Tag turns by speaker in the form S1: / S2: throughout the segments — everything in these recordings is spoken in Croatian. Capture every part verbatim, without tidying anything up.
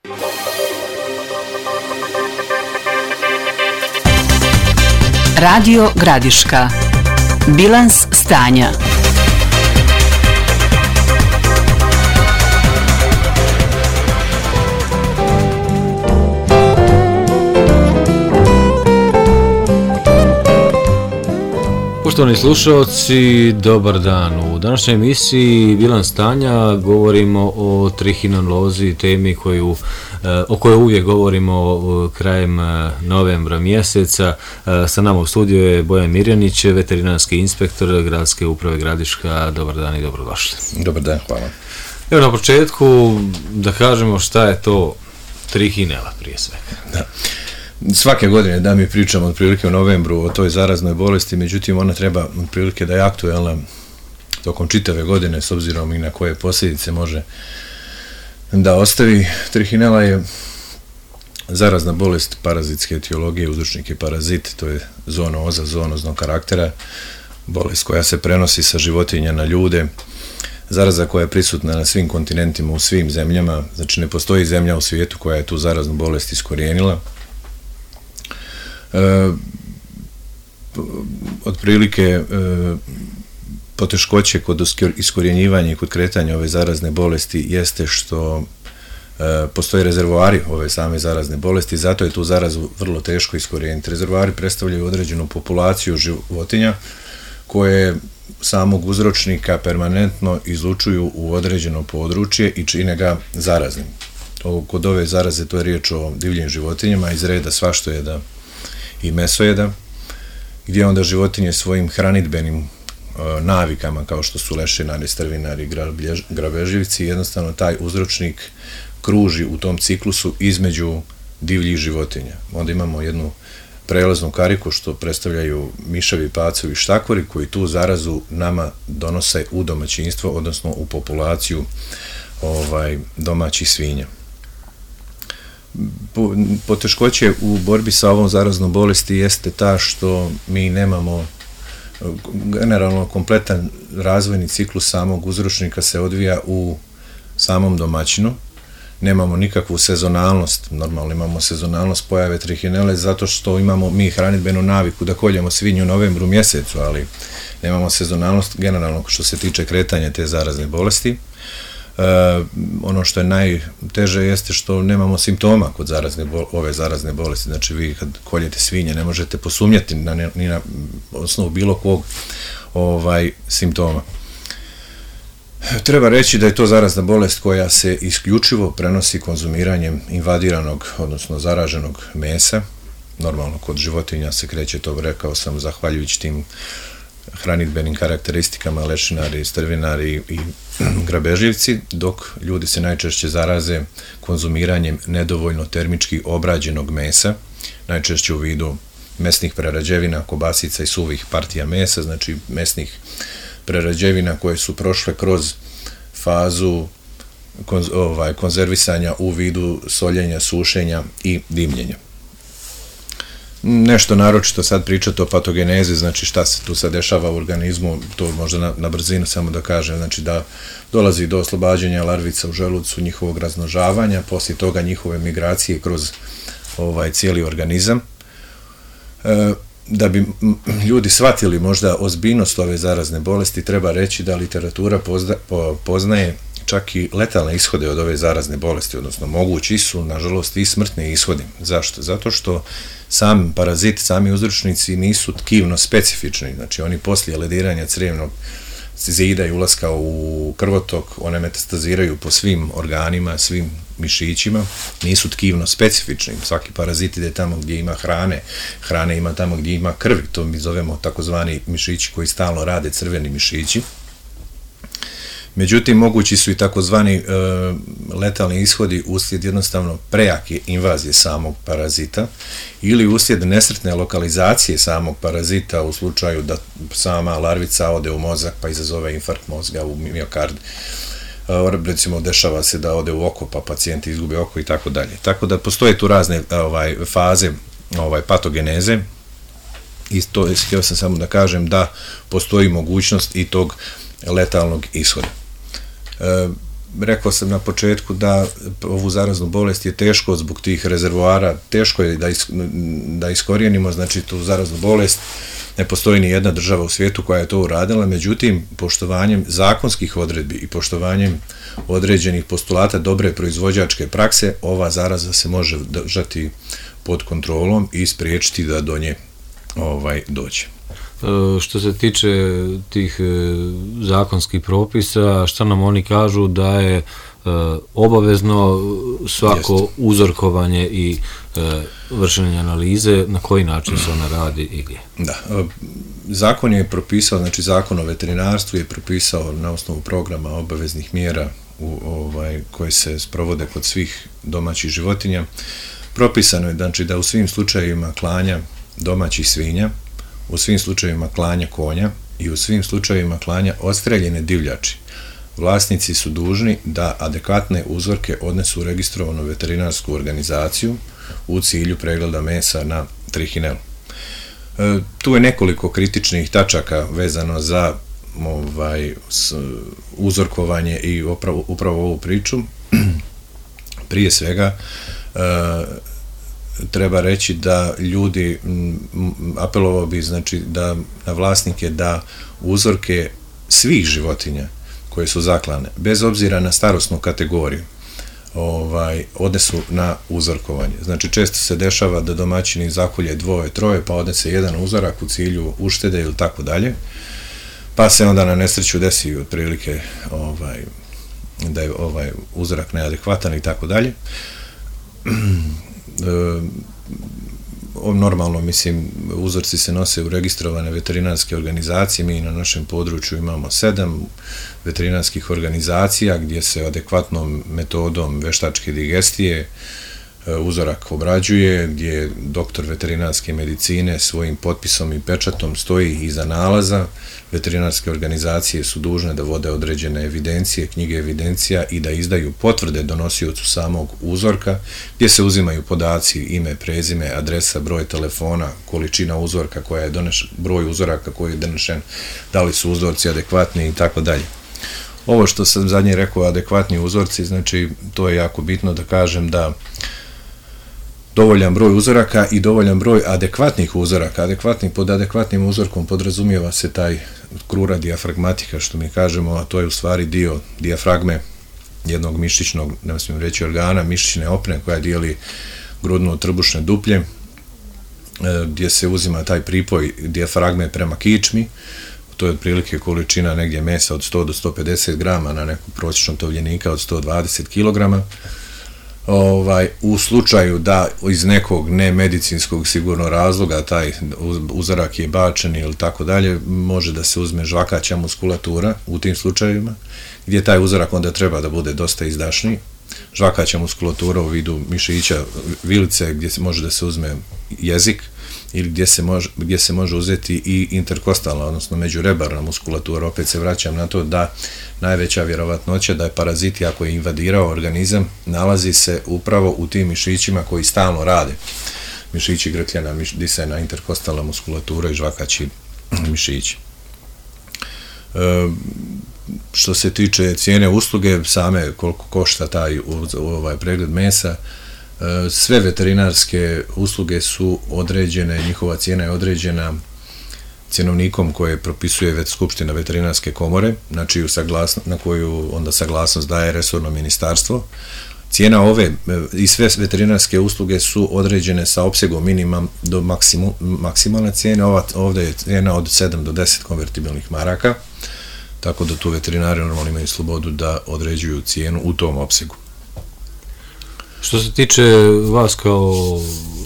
S1: Radio Gradiška. Bilans stanja.
S2: Poštovani slušalci, dobar dan. U današnjoj emisiji Bilans stanja govorimo o trihinelozi, temi koju, o kojoj uvijek govorimo krajem novembra mjeseca. Sa nama u studiju je Bojan Mirjanić, veterinarski inspektor Gradske uprave Gradiška. Dobar dan i dobrodošli.
S3: Dobar dan, hvala.
S2: Evo na početku da kažemo šta je to trihinela prije svega.
S3: Da. Svake godine da mi pričamo otprilike u novembru o toj zaraznoj bolesti, međutim ona treba otprilike da je aktuelna tokom čitave godine s obzirom i na koje posljedice može da ostavi. Trihinela je zarazna bolest parazitske etiologije, uzročnik je parazit, to je zoonoza, zoonoznog karaktera, bolest koja se prenosi sa životinja na ljude, zaraza koja je prisutna na svim kontinentima, u svim zemljama, znači ne postoji zemlja u svijetu koja je tu zaraznu bolest iskorijenila. E, otprilike e, poteškoće kod iskorjenjivanja i kod kretanja ove zarazne bolesti jeste što e, postoje rezervoari ove same zarazne bolesti, zato je tu zarazu vrlo teško iskorijeniti. Rezervoari predstavljaju određenu populaciju životinja koje samog uzročnika permanentno izlučuju u određeno područje i čine ga zaraznim. O, kod ove zaraze to je riječ o divljim životinjama iz reda svaštojeda i mesojeda, gdje onda životinje svojim hranidbenim e, navikama, kao što su lešinari, strvinari, grabežljivci, jednostavno taj uzročnik kruži u tom ciklusu između divljih životinja. Onda imamo jednu prelaznu kariku što predstavljaju miševi, pacovi, štakori, koji tu zarazu nama donose u domaćinstvo, odnosno u populaciju ovaj, domaćih svinja. Poteškoće u borbi sa ovom zaraznom bolesti jeste ta što mi nemamo generalno kompletan razvojni ciklus samog uzročnika se odvija u samom domaćinu. Nemamo nikakvu sezonalnost, normalno imamo sezonalnost pojave trihinele zato što imamo mi hranidbenu naviku da koljemo svinju u novembru mjesecu, ali nemamo sezonalnost generalno što se tiče kretanja te zarazne bolesti. Uh, ono što je najteže jeste što nemamo simptoma kod zarazne bol- ove zarazne bolesti, znači vi kad koljete svinje ne možete posumnjati na, ne, ni na osnovu bilo kog ovaj, simptoma. Treba reći da je to zarazna bolest koja se isključivo prenosi konzumiranjem invadiranog, odnosno zaraženog mesa. Normalno kod životinja se kreće to, rekao sam, zahvaljujući tim hranidbenim karakteristikama lešinari, strvinari i grabežljivci, dok ljudi se najčešće zaraze konzumiranjem nedovoljno termički obrađenog mesa, najčešće u vidu mesnih prerađevina, kobasica i suvih partija mesa, znači mesnih prerađevina koje su prošle kroz fazu konz, ovaj, konzervisanja u vidu soljenja, sušenja i dimljenja. Nešto naročito sad pričati o patogenezi, znači šta se tu sad dešava u organizmu, to možda na, na brzinu samo da kažem, znači da dolazi do oslobađanja larvica u želucu, njihovog razmnožavanja, poslije toga njihove migracije kroz ovaj cijeli organizam. E, da bi ljudi shvatili možda ozbiljnost ove zarazne bolesti, treba reći da literatura pozna, po, poznaje čak i letalne ishode od ove zarazne bolesti, odnosno mogući su, nažalost, i smrtni ishodi. Zašto? Zato što sam parazit, sami uzročnici nisu tkivno specifični, znači oni poslije lediranja crijevnog zida i ulaska u krvotok, one metastaziraju po svim organima, svim mišićima, nisu tkivno specifični. Svaki parazit ide tamo gdje ima hrane, hrane ima tamo gdje ima krvi, to mi zovemo takozvani mišići koji stalno rade, crveni mišići. Međutim, mogući su i takozvani e, letalni ishodi uslijed jednostavno prejake invazije samog parazita ili uslijed nesretne lokalizacije samog parazita u slučaju da sama larvica ode u mozak pa izazove infarkt mozga u miokard. E, recimo, dešava se da ode u oko pa pacijenti izgube oko i tako dalje. Tako da postoje tu razne ovaj, faze ovaj, patogeneze i to htio sam samo da kažem da postoji mogućnost i tog letalnog ishoda. E, rekao sam na početku da ovu zaraznu bolest je teško zbog tih rezervoara, teško je da, is, da iskorijenimo, znači tu zaraznu bolest. Ne postoji ni jedna država u svijetu koja je to uradila, međutim, poštovanjem zakonskih odredbi i poštovanjem određenih postulata dobre proizvođačke prakse, ova zaraza se može držati pod kontrolom i spriječiti da do nje ovaj, dođe.
S2: Što se tiče tih zakonskih propisa, šta nam oni kažu da je obavezno svako Jest. uzorkovanje i vršenje analize, na koji način se ona radi i gdje?
S3: Da, zakon je propisao, znači zakon o veterinarstvu je propisao na osnovu programa obaveznih mjera u, ovaj, koje se sprovode kod svih domaćih životinja. Propisano je znači, da u svim slučajevima klanja domaćih svinja, u svim slučajevima klanja konja i u svim slučajevima klanja odstreljene divljači, vlasnici su dužni da adekvatne uzorke odnesu u registrovanu veterinarsku organizaciju u cilju pregleda mesa na trihinelu. E, tu je nekoliko kritičnih tačaka vezano za ovaj, s, uzorkovanje i upravo, upravo ovu priču. Prije svega, e, treba reći da ljudi, apelovao bi znači da na vlasnike da uzorke svih životinja koje su zaklane, bez obzira na starosnu kategoriju, ovaj, odnesu na uzorkovanje. Znači, često se dešava da domaćini zakolje dvoje, troje, pa odnese jedan uzorak u cilju uštede ili tako dalje, pa se onda na nesreću desi otprilike ovaj, da je ovaj uzorak neadekvatan i tako dalje. Normalno, mislim, uzorci se nose u registrovane veterinarske organizacije. Mi na našem području imamo sedam veterinarskih organizacija gdje se adekvatnom metodom veštačke digestije uzorak obrađuje, gdje doktor veterinarske medicine svojim potpisom i pečatom stoji iza nalaza. Veterinarske organizacije su dužne da vode određene evidencije, knjige evidencija i da izdaju potvrde donosiocu samog uzorka, gdje se uzimaju podaci, ime, prezime, adresa, broj telefona, količina uzorka koja je donešen, broj uzoraka koji je donešen, da li su uzorci adekvatni i tako dalje. Ovo što sam zadnje rekao, adekvatni uzorci, znači to je jako bitno da kažem da dovoljan broj uzoraka i dovoljan broj adekvatnih uzoraka. Adekvatni, pod adekvatnim uzorkom podrazumijeva se taj krura dijafragmatika, što mi kažemo, a to je u stvari dio dijafragme jednog mišićnog, ne smijem reći organa, mišićne opne koja dijeli grudno trbušne duplje, gdje se uzima taj pripoj dijafragme prema kičmi. To je otprilike količina negdje mesa od sto do sto pedeset grama na nekog prosječnog tovljenika od sto dvadeset kilograma. Ovaj, u slučaju da iz nekog nemedicinskog sigurno razloga taj uzorak je bačen ili tako dalje, može da se uzme žvakaća muskulatura u tim slučajevima, gdje taj uzorak onda treba da bude dosta izdašniji. Žvakaća muskulatura u vidu mišića vilice, gdje se može da se uzme jezik ili gdje se može, gdje se može uzeti i interkostalna, odnosno međurebarna muskulatura. Opet se vraćam na to da najveća vjerovatnoća da je parazit, ako je invadirao organizam, nalazi se upravo u tim mišićima koji stalno rade. Mišići grkljana, miš, disajna, interkostalna muskulatura i žvakaći mišići. E, što se tiče cijene usluge, same koliko košta taj ovaj pregled mesa, sve veterinarske usluge su određene, njihova cijena je određena cjenovnikom koje propisuje Skupština veterinarske komore, znači na koju onda saglasnost daje resorno ministarstvo. Cijena ove i sve veterinarske usluge su određene sa opsegom minimum do maksimu, maksimalne cijene. Ova, ovdje je cijena od sedam do deset konvertibilnih maraka, tako da tu veterinari normalno imaju slobodu da određuju cijenu u tom opsegu.
S2: Što se tiče vas kao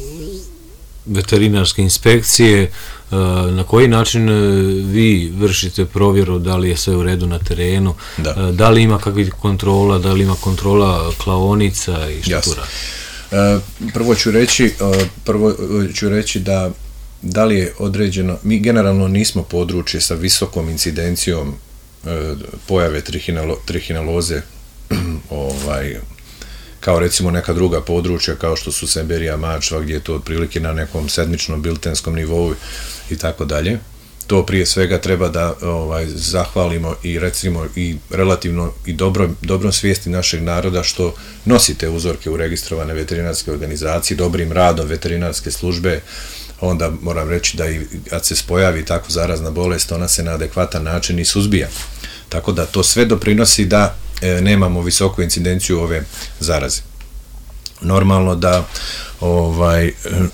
S2: veterinarske inspekcije, na koji način vi vršite provjeru da li je sve u redu na terenu, da, da li ima kakvih kontrola, da li ima kontrola klaonica i što tu radi?
S3: Prvo ću reći, prvo ću reći da da li je određeno, mi generalno nismo područje sa visokom incidencijom pojave trihineloze, ovaj, kao recimo neka druga područja kao što su Semberija, Mačva, gdje je to otprilike na nekom sedmičnom biltenskom nivou i tako dalje. to prije svega treba da ovaj, zahvalimo i recimo i relativno i dobro, dobrom svijesti našeg naroda što nosite uzorke u registrovane veterinarske organizacije, dobrim radom veterinarske službe, onda moram reći da i kad se pojavi tako zarazna bolest, ona se na adekvatan način i suzbija. Tako da to sve doprinosi da e, nemamo visoku incidenciju ove zaraze. Normalno da ovaj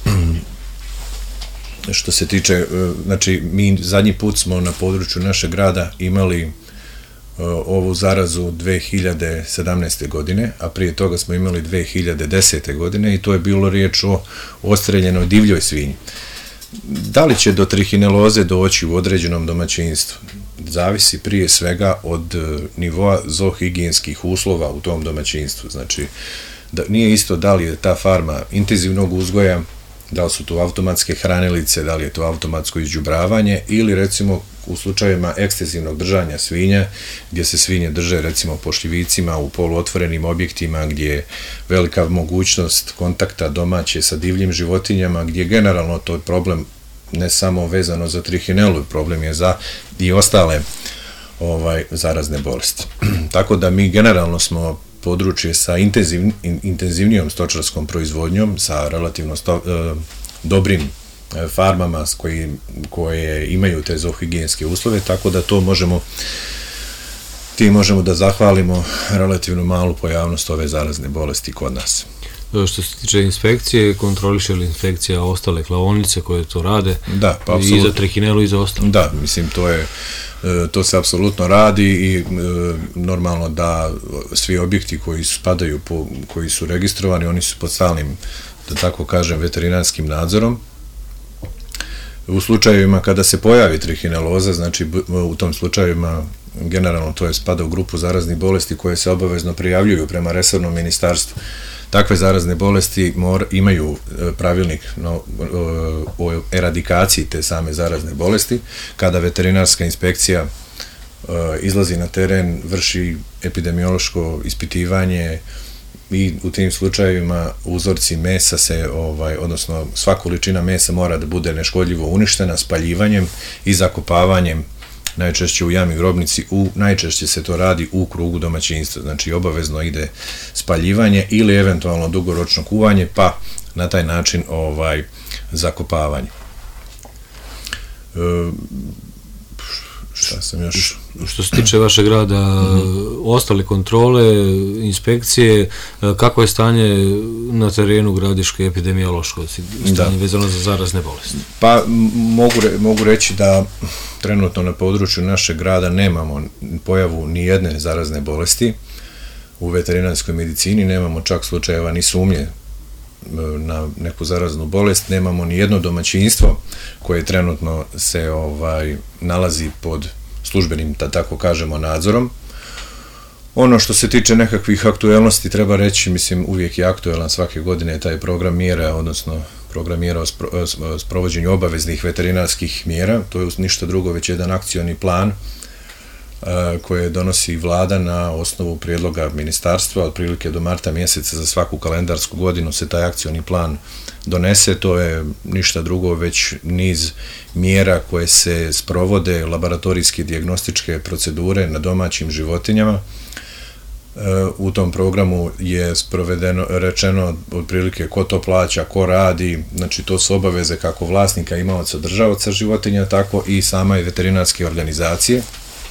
S3: što se tiče, znači mi zadnji put smo na području našeg grada imali uh, ovu zarazu dve hiljade sedamnaeste. godine, a prije toga smo imali dve hiljade desete. godine i to je bilo riječ o ostreljenoj divljoj svinji. Da li će do trihineloze doći u određenom domaćinstvu? Zavisi prije svega od uh, nivoa zoohigijenskih uslova u tom domaćinstvu. Znači, da, nije isto da li je ta farma intenzivnog uzgoja, da li su to automatske hranilice, da li je to automatsko izđubravanje ili recimo u slučajevima ekstenzivnog držanja svinja, gdje se svinje drže recimo po šljivicima u poluotvorenim objektima, gdje je velika mogućnost kontakta domaće sa divljim životinjama, gdje generalno to je problem ne samo vezano za trihinelu, problem je za i ostale ovaj, zarazne bolesti. Tako da mi generalno smo područje sa intenziv, in, intenzivnijom stočarskom proizvodnjom, sa relativno sto, e, dobrim e, farmama koji, koje imaju te zoohigijenske uslove, tako da to možemo ti možemo da zahvalimo relativno malu pojavnost ove zarazne bolesti kod nas.
S2: Što se tiče inspekcije, kontroliše li inspekcija ostale klaonice koje to rade?
S3: Da, pa
S2: apsolutno. I za trihinelu i za ostalo?
S3: Da, mislim, to je to se apsolutno radi i e, normalno da svi objekti koji spadaju po, koji su registrovani, oni su pod stalnim, da tako kažem, veterinarskim nadzorom. U slučajevima kada se pojavi trihineloza, znači u tom slučajevima generalno to je spada u grupu zaraznih bolesti koje se obavezno prijavljuju prema resornom ministarstvu. Takve zarazne bolesti mor, imaju pravilnik no, o eradikaciji te same zarazne bolesti. Kada veterinarska inspekcija uh, izlazi na teren, vrši epidemiološko ispitivanje i u tim slučajevima uzorci mesa se, ovaj, odnosno sva količina mesa mora da bude neškodljivo uništena spaljivanjem i zakopavanjem, najčešće u jami grobnici, u, najčešće se to radi u krugu domaćinstva, znači obavezno ide spaljivanje ili eventualno dugoročno kuvanje, pa na taj način ovaj, zakopavanje. E, šta sam još...
S2: Što se tiče vašeg rada, mm-hmm. ostale kontrole, inspekcije, kako je stanje na terenu Gradiške epidemiološko stanje da. vezano za zarazne bolesti?
S3: Pa mogu, re, mogu reći da trenutno na području našeg grada nemamo pojavu ni jedne zarazne bolesti. U veterinarskoj medicini nemamo čak slučajeva ni sumnje na neku zaraznu bolest, nemamo ni jedno domaćinstvo koje trenutno se ovaj nalazi pod službenim, da tako kažemo, nadzorom. Ono što se tiče nekakvih aktuelnosti, treba reći, mislim, uvijek je aktuelan svake godine taj program mjera, odnosno program mjera o, spro, o sprovođenju obaveznih veterinarskih mjera. To je ništa drugo, već jedan akcioni plan a, koje donosi vlada na osnovu prijedloga ministarstva. Otprilike do marta mjeseca za svaku kalendarsku godinu se taj akcioni plan donese. To je ništa drugo, već niz mjera koje se sprovode, laboratorijske dijagnostičke procedure na domaćim životinjama. U tom programu je sprovedeno, rečeno otprilike ko to plaća, ko radi, znači to su obaveze kako vlasnika, imaoca, držaoca životinja, tako i same veterinarske organizacije.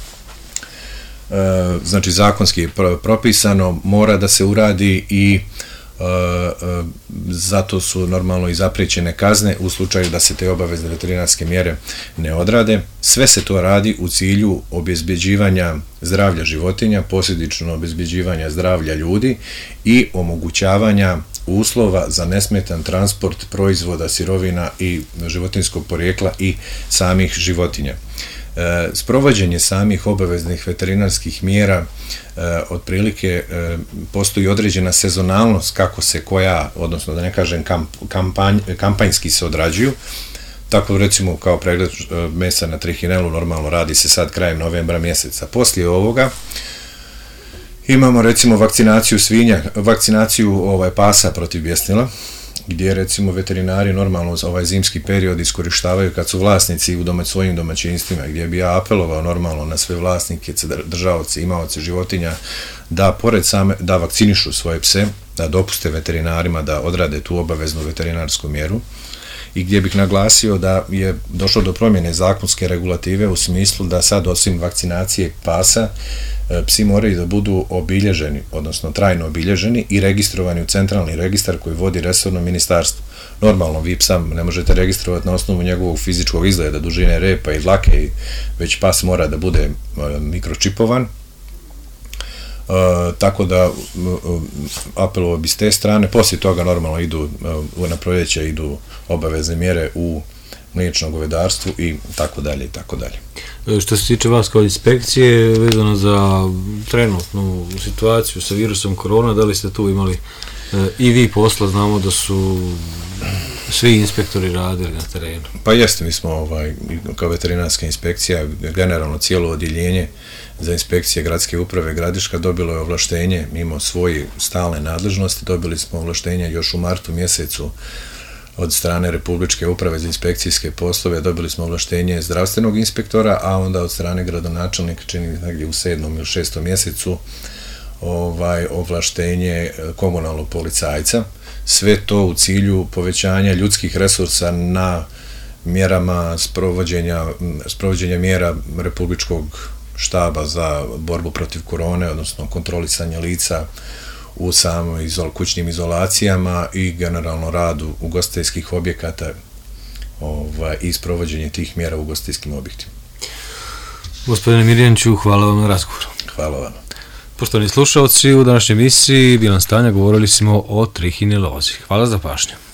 S3: Znači zakonski je propisano, mora da se uradi i Uh, uh, zato su normalno i zapriječene kazne u slučaju da se te obavezne veterinarske mjere ne odrade. Sve se to radi u cilju obezbeđivanja zdravlja životinja, posljedično obezbeđivanja zdravlja ljudi i omogućavanja uslova za nesmetan transport proizvoda, sirovina i životinjskog porijekla i samih životinja. E, sprovođenje samih obaveznih veterinarskih mjera e, otprilike e, postoji određena sezonalnost kako se koja, odnosno da ne kažem kamp, kampanj, kampanjski se odrađuju. Tako recimo kao pregled e, mesa na trihinelu normalno radi se sad krajem novembra mjeseca. Poslije ovoga imamo recimo vakcinaciju svinja, vakcinaciju ovaj, pasa protiv bjesnila, gdje recimo veterinari normalno ovaj zimski period iskorištavaju kad su vlasnici u doma, svojim domaćinstvima, gdje bi ja apelovao normalno na sve vlasnike, držaoce, imaoce životinja, da pored same, da vakcinišu svoje pse, da dopuste veterinarima da odrade tu obaveznu veterinarsku mjeru, i gdje bih naglasio da je došlo do promjene zakonske regulative u smislu da sad osim vakcinacije pasa, psi moraju da budu obilježeni, odnosno trajno obilježeni i registrovani u centralni registar koji vodi resorno ministarstvo. Normalno, vi psa ne možete registrovati na osnovu njegovog fizičkog izgleda, dužine repa i dlake, već pas mora da bude mikročipovan. Uh, tako da uh, apelovao bi s te strane. Poslije toga normalno idu uh, na proljeće idu obavezne mjere u mliječnom govedarstvu i tako dalje i tako dalje.
S2: Što se tiče vas kao inspekcije vezano za trenutnu situaciju sa virusom korona, da li ste tu imali uh, i vi posla? Znamo da su svi inspektori radili na terenu.
S3: Pa jeste, mi smo ovaj, kao veterinarska inspekcija, generalno cijelo odjeljenje za inspekcije gradske uprave Gradiška dobilo je ovlaštenje, mimo svoje stalne nadležnosti, dobili smo ovlaštenje još u martu mjesecu od strane Republičke uprave za inspekcijske poslove, dobili smo ovlaštenje zdravstvenog inspektora, a onda od strane gradonačelnika, čini negdje u sedmom ili šestom mjesecu, ovaj, ovlaštenje komunalnog policajca. Sve to u cilju povećanja ljudskih resursa na mjerama sprovođenja, sprovođenja mjera Republičkog štaba za borbu protiv korone, odnosno kontrolisanje lica u samim izol, kućnim izolacijama i generalno radu ugostiteljskih objekata ovaj, i sprovođenje tih mjera u ugostiteljskim objektima.
S2: Gospodine Mirjaniću, hvala vam na razgovoru.
S3: Hvala vam.
S2: Poštovani slušalci, u današnjoj emisiji Bilans stanja govorili smo o trihinelozi. Hvala za pažnju.